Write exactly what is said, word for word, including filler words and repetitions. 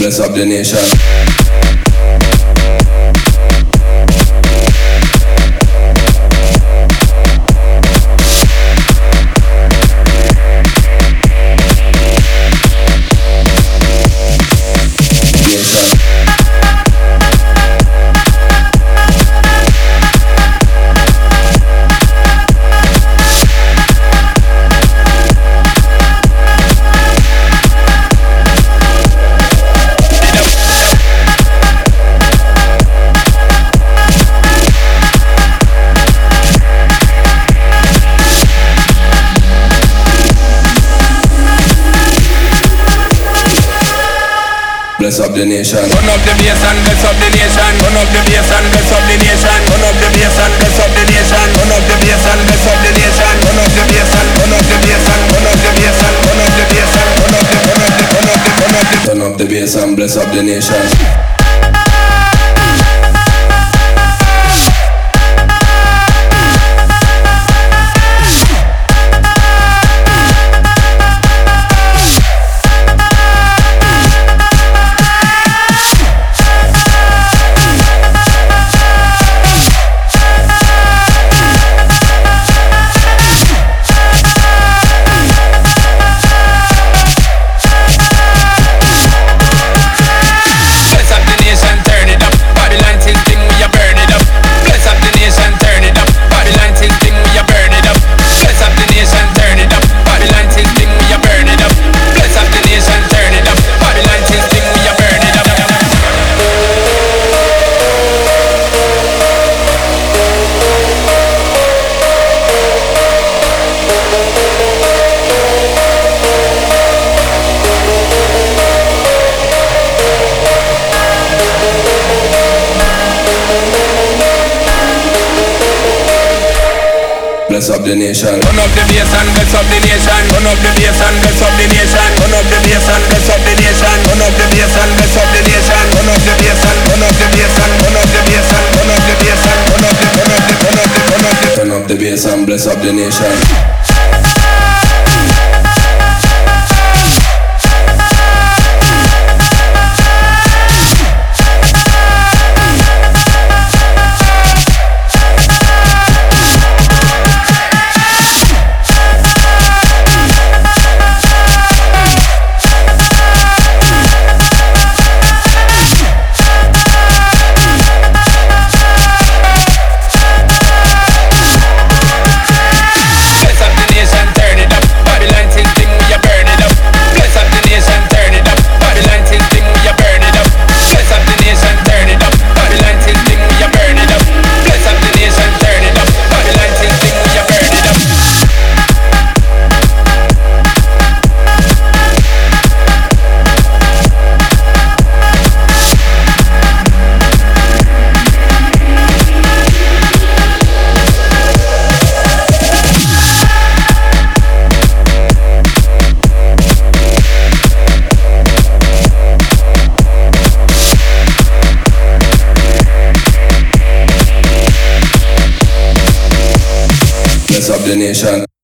Bless up the nation. Bless up the nation. Run up the bass and bless up the nation. Run up the bass and bless up the nation. Run up the bass and bless up the nation. Run up the bass and bless up the nation. Run up the bass and run up the bass and run up the bass and run up the bass and run up the run up the run up the run up the turn up the bass and bless up the nation. Bless up the nation. Run up the bass and bless up the nation. Run up the bass and bless up the nation. Run up the bass and bless up the nation. Run up the bass and bless up the nation. Run up the bass and run up the bass and run up the bass and run up the bass and run up the run up the run up the run up the turn up the bass and bless up the nation. Bless up the nation.